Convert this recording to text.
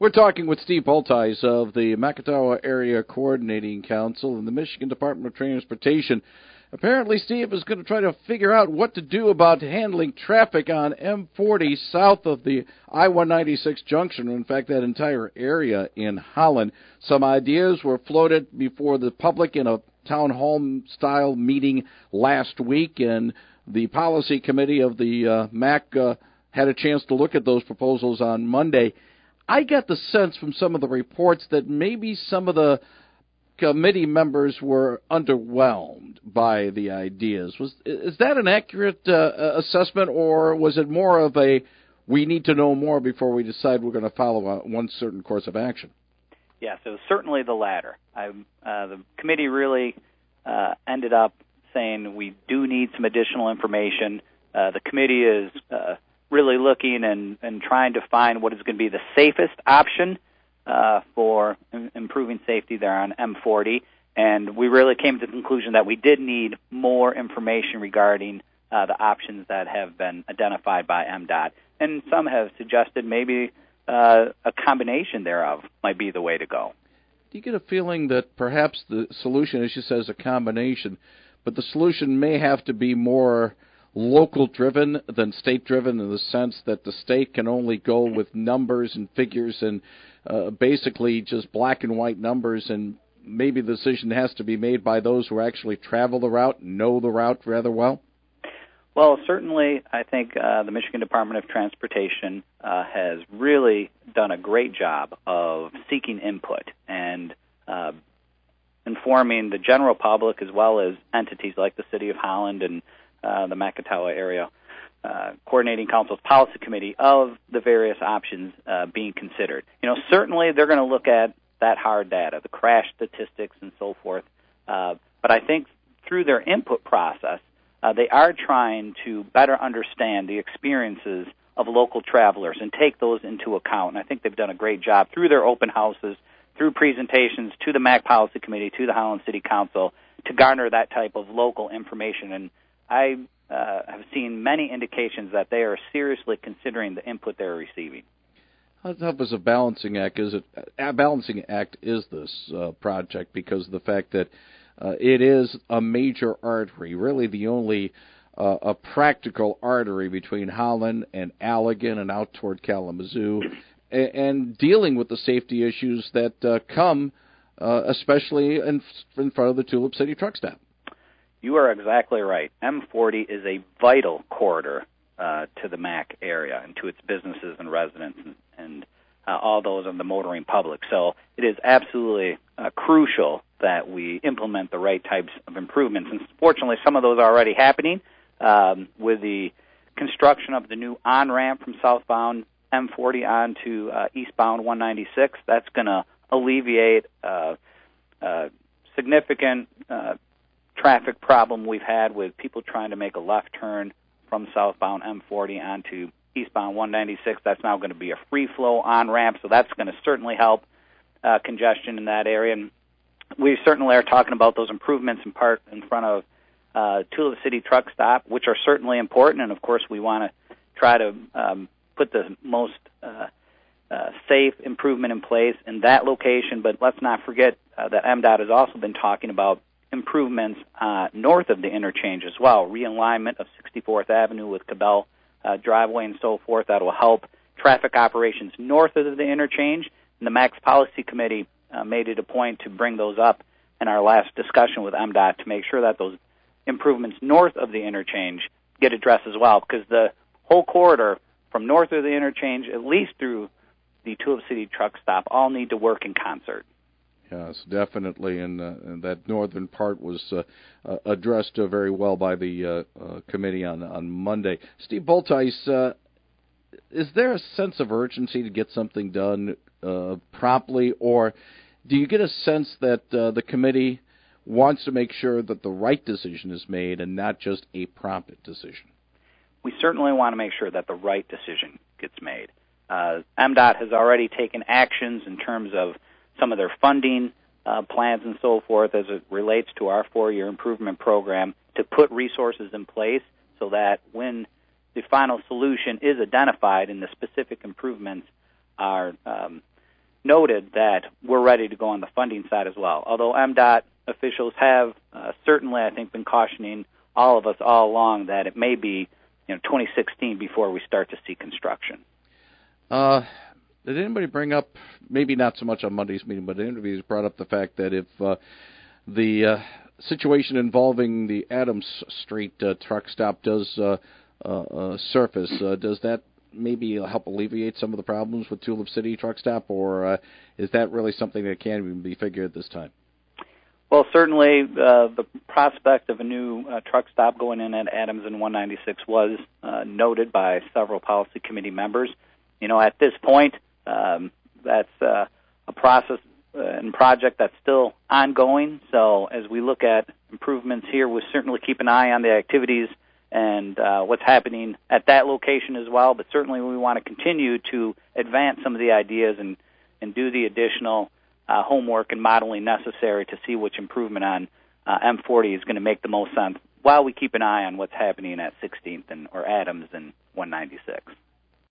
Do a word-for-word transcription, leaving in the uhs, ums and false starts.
We're talking with Steve Bulthuis of the Macatawa Area Coordinating Council and the Michigan Department of Transportation. Apparently, Steve is going to try to figure out what to do about handling traffic on M forty south of the I one ninety-six junction, in fact, that entire area in Holland. Some ideas were floated before the public in a town hall-style meeting last week, and the policy committee of the uh, M A C uh, had a chance to look at those proposals on Monday. I got the sense from some of the reports that maybe some of the committee members were underwhelmed by the ideas. Was is that an accurate uh, assessment, or was it more of a we need to know more before we decide we're going to follow a, one certain course of action? Yeah, so certainly the latter. I, uh, the committee really uh, ended up saying we do need some additional information. Uh, the committee is uh, really looking and, and trying to find what is going to be the safest option uh, for im- improving safety there on M forty. And we really came to the conclusion that we did need more information regarding uh, the options that have been identified by M DOT. And some have suggested maybe uh, a combination thereof might be the way to go. Do you get a feeling that perhaps the solution, as you said, is a combination, but the solution may have to be more local-driven than state-driven in the sense that the state can only go with numbers and figures and uh, basically just black and white numbers, and maybe the decision has to be made by those who actually travel the route, know the route rather well? Well, certainly I think uh, the Michigan Department of Transportation uh, has really done a great job of seeking input and uh, informing the general public as well as entities like the City of Holland and Uh, the Macatawa Area uh, Coordinating Council's Policy Committee of the various options uh, being considered. You know, certainly they're going to look at that hard data, the crash statistics and so forth, uh, but I think through their input process, uh, they are trying to better understand the experiences of local travelers and take those into account, and I think they've done a great job through their open houses, through presentations to the M A C Policy Committee, to the Holland City Council, to garner that type of local information. And I uh, have seen many indications that they are seriously considering the input they're receiving. How tough is a balancing act? Is it a balancing act? Is this uh, project because of the fact that uh, it is a major artery, really the only uh, a practical artery between Holland and Allegan and out toward Kalamazoo, and, and dealing with the safety issues that uh, come, uh, especially in, in front of the Tulip City truck stop. You are exactly right. M forty is a vital corridor uh, to the M A C area and to its businesses and residents and, and uh, all those in the motoring public. So it is absolutely uh, crucial that we implement the right types of improvements. And fortunately, some of those are already happening um, with the construction of the new on-ramp from southbound M forty on to uh, eastbound one ninety-six. That's going to alleviate uh, uh, significant uh traffic problem we've had with people trying to make a left turn from southbound M forty onto eastbound one ninety-six. That's now going to be a free-flow on-ramp, so that's going to certainly help uh, congestion in that area. And we certainly are talking about those improvements in part in front of uh, Tulip City Truck Stop, which are certainly important, and of course we want to try to um, put the most uh, uh, safe improvement in place in that location. But let's not forget uh, that M DOT has also been talking about improvements uh, north of the interchange as well, realignment of sixty-fourth Avenue with Cabell uh, driveway and so forth. That will help traffic operations north of the interchange. And the M A C Policy Committee uh, made it a point to bring those up in our last discussion with M DOT to make sure that those improvements north of the interchange get addressed as well, because the whole corridor from north of the interchange, at least through the Tulip City Truck Stop, all need to work in concert. Yes, definitely, and, uh, and that northern part was uh, uh, addressed uh, very well by the uh, uh, committee on on Monday. Steve Bulthuis, uh, is there a sense of urgency to get something done uh, promptly, or do you get a sense that uh, the committee wants to make sure that the right decision is made and not just a prompt decision? We certainly want to make sure that the right decision gets made. Uh, M DOT has already taken actions in terms of some of their funding uh, plans and so forth as it relates to our four-year improvement program to put resources in place so that when the final solution is identified and the specific improvements are um, noted that we're ready to go on the funding side as well. Although M DOT officials have uh, certainly, I think, been cautioning all of us all along that it may be, you know, twenty sixteen before we start to see construction. Uh, did anybody bring up, maybe not so much on Monday's meeting, but the interviews brought up the fact that if uh, the uh, situation involving the Adams Street uh, truck stop does uh, uh, uh, surface, uh, does that maybe help alleviate some of the problems with Tulip City truck stop, or uh, is that really something that can't even be figured at this time? Well, certainly uh, the prospect of a new uh, truck stop going in at Adams and one ninety-six was uh, noted by several policy committee members. You know, at this point, um, that's uh, a process and project that's still ongoing. So as we look at improvements here, we'll certainly keep an eye on the activities and uh, what's happening at that location as well. But certainly we want to continue to advance some of the ideas and, and do the additional uh, homework and modeling necessary to see which improvement on uh, M forty is going to make the most sense while we keep an eye on what's happening at sixteenth and or Adams and one ninety-six.